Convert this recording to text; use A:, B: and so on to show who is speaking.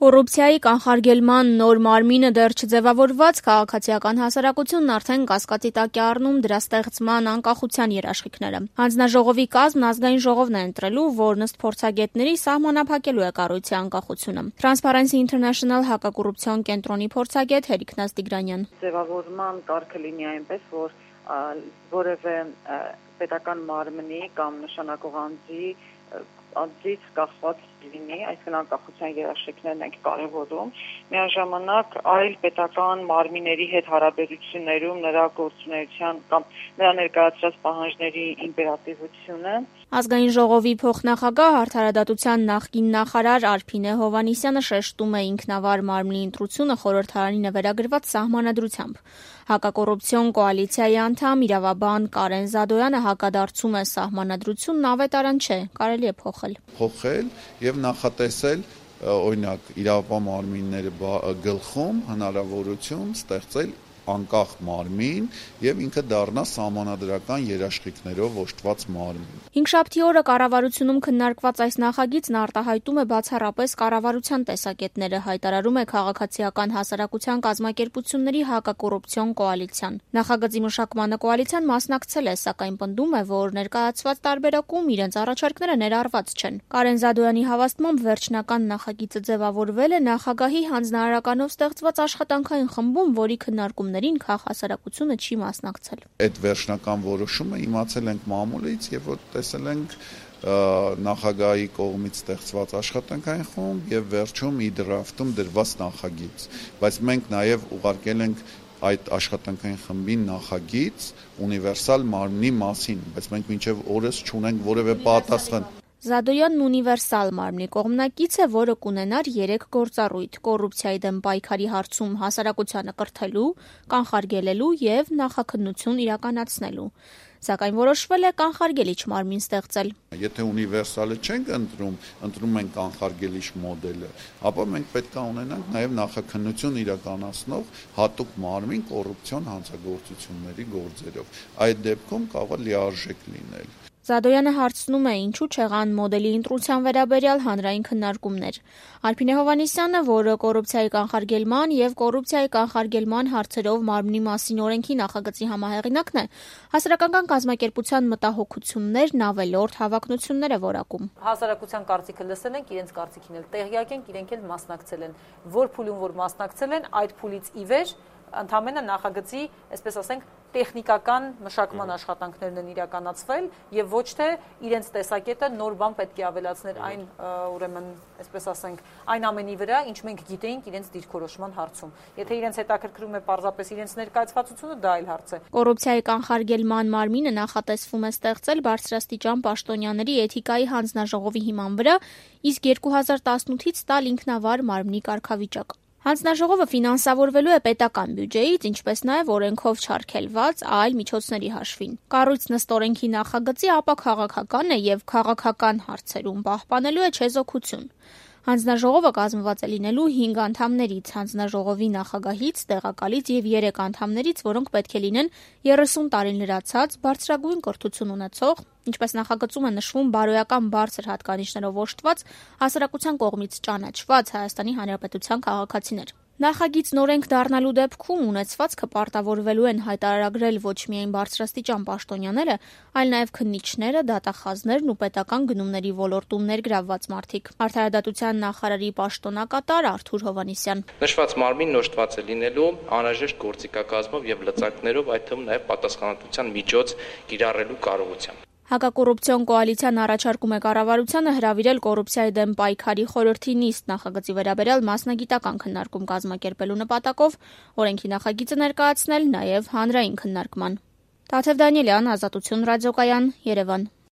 A: Կոռուպցիայի կանխարգելման նոր մարմինը դեռ չձևավորված, քաղաքացիական հասարակությունն արդեն կասկածի տակ է առնում դրա ստեղծման անկախության երաշխիքները։ Հանձնաժողովի կազմն ազգային ժողովն է ընտրելու, որն ըստ փորձագետների սահմանափակելու է կառույցի անկախությունը։ Transparency International հակակոռուպցիոն կենտրոնի փորձագետ Հերիքնազ Տիգրանյան։
B: Ձևավորման կարգը լինի այնպես, որ որևէ պետական մարմնի կամ նշանակող անձից կախված լինի, այսինքն անկախության երաշխիքներն ենք կարևորում, միաժամանակ այլ պետական մարմինների հետ հարաբերություններում նրա գործունեության կամ նրա ներկայացրած պահանջների իմպերատիվությունը։
A: Ազգային ժողովի փոխնախագահ Արդարադատության նախկին նախարար Արփինե Հովհաննիսյանը շեշտում է ինքնավար մարմնի ընտրությունը խորհրդարանին վերագրված սահմանադրությամբ։ Հակակոռուպցիոն կոալիցիայի անդամ իրավաբան Կարեն Զադոյանը հակադարձում է սահմանադրությունն ավետարան չէ, կարելի է
C: փոխել եւ նախատեսել օրինակ իրավապահ մարմինների գլխում հնարավորություն ստեղծել անկախ մարմին եւ ինքը դառնա սահմանադրական երաշխիքներով օժտված մարմին։
A: Հինգշաբթի օրը կառավարությունում քննարկված այս նախագիծն արտահայտում է բացառապես կառավարության տեսակետները, հայտարարում է քաղաքացիական հասարակության կազմակերպությունների հակակոռուպցիոն կոալիցիան։ Նախագծի մշակմանը կոալիցիան մասնակցել է, սակայն պնդում է, որ ներկայացված տարբերակում իրենց առաջարկները ներառված չեն։ Կարեն Զադոյանի հավաստմամբ վերջնական նախագիծը ձևավորվել է նախագահի հանձնարարականով ստեղծված աշխատանքային խմբում, որի քննարկումներին քաղաքասարակությունը չի մասնակցել։
C: Այդ վերջնական որոշումը իմացել ենք մամուլից եւ որ տեսել ենք նախագահի կողմից ստեղծված աշխատանքային խումբ եւ վերջում իդրաֆտում դրված նախագիծ, բայց մենք նաեւ ուղարկել ենք այդ աշխատանքային խմբին նախագիծ ունիվերսալ մարմնի մասին, բայց մենք մինչեւ օրս չունենք որևէ պատասխան։
A: Զադոյանն ունիվերսալ մարմնի կողմնակից է, որը կունենար 3 գործառույթ՝ կոռուպցիայի դեմ պայքարի հարցում հասարակությանը կրթելու, կանխարգելելու եւ նախաքննություն իրականացնելու։ Սակայն որոշվել է կանխարգելիչ մարմին ստեղծել։
C: Եթե ունիվերսալը չենք ընտրում ենք կանխարգելիչ մոդելը, ապա մենք պետք է ունենանք նաեւ նախաքննություն իրականացնող հատուկ մարմին կոռուպցիոն հանցագործությունների գործերով։ Այդ դեպքում կարող է լիարժեք լինել։
A: Զադոյանը հարցնում է, ինչու չեղան մոդելի ընտրության վերաբերյալ հանրային քննարկումներ։ Արփինե Հովհաննիսյանը, որը կոռուպցիայի կանխարգելման եւ կոռուպցիայի կանխարգելման հարցերով մարմնի մասին օրենքի նախագծի համահեղինակն է, հասարակական կազմակերպության մտահոգություններն ավելորդ հավակնություններ է որակում։
D: Հասարակության կարծիքը լսել ենք, իրենց կարծիքին էլ տեղյակ ենք, իրենք էլ մասնակցել են։ Որ փուլում որ մասնակցել են, այդ փուլից ի վեր ընդհանրապես նախագծի, այսպես ասենք, տեխնիկական մշակման աշխատանքներն են իրականացվել եւ ոչ թե իրենց տեսակետը նոր բան պետք է ավելացներ այն, ուրեմն, այսպես ասենք, այն ամենի վրա, ինչ մենք գիտեինք իրենց դիրքորոշման հարցում։ Եթե իրենց հետաքրքրում է պարզապես իրենց ներկայացվածությունը, դա այլ հարց է։
A: Կոռուպցիայի կանխարգելման մարմինը նախատեսվում է ստեղծել բարձրաստիճան պաշտոնյաների էթիկայի հանձնաժողովի հիման վրա, իսկ 2018-ից տալ ինքնավար մարմնի կարգավիճակ։ Հանձնաժողովը ֆինանսավորվելու է պետական բյուջեից, ինչպես նաև օրենքով չարգելված այլ միջոցների հաշվին։ Կառույցն ըստ օրենքի նախագծի ապաքաղաքական է եւ քաղաքական հարցերում պահպանելու է չեզոքություն։ Հանձնաժողովը կազմված է լինելու 5 անդամներից, հանձնաժողովի նախագահից, տեղակալից եւ 3 անդամներից, որոնք պետք է լինեն 30 տարին լրացած, բարձրագույն կրթություն ունեցող, ինչպես նախագծում է նշվում, բարոյական բարձր հատկանիշներով օժտված, հասարակության կողմից ճանաչված Հայաստանի Հանրապետության քաղաքացիներ։ Նախագիծն օրենք դառնալու դեպքում ունեցվածքը պարտավորվելու են հայտարարագրել ոչ միայն բարձրաստիճան պաշտոնյաները, այլ նաև քննիչները, դատախազներն ու պետական գնումների ոլորտում ներգրավված մարդիկ։ Արդարադատության նախարարի պաշտոնակատար Արթուր Հովհաննիսյան։
E: Նշված մարմինն օժտված է լինելու անհրաժեշտ գործիքակազմով եւ լծակներով, այդ թվում նաև պատասխանատվության միջոց կիրառելու կարողությամբ։
A: Հակակոռուպցիոն կոալիցիան առաջարկում է կառավարությանը հրավիրել կոռուպցիայի դեմ պայքարի խորհրդի նիստ նախագծի վերաբերյալ մասնագիտական քննարկում կազմակերպելու նպատակով, օրենքի նախագիծը ներկայացնել նաև հանրային քննարկման։ Տաթև Դանիելյան, Ազատություն ռադիոկայան, Երևան։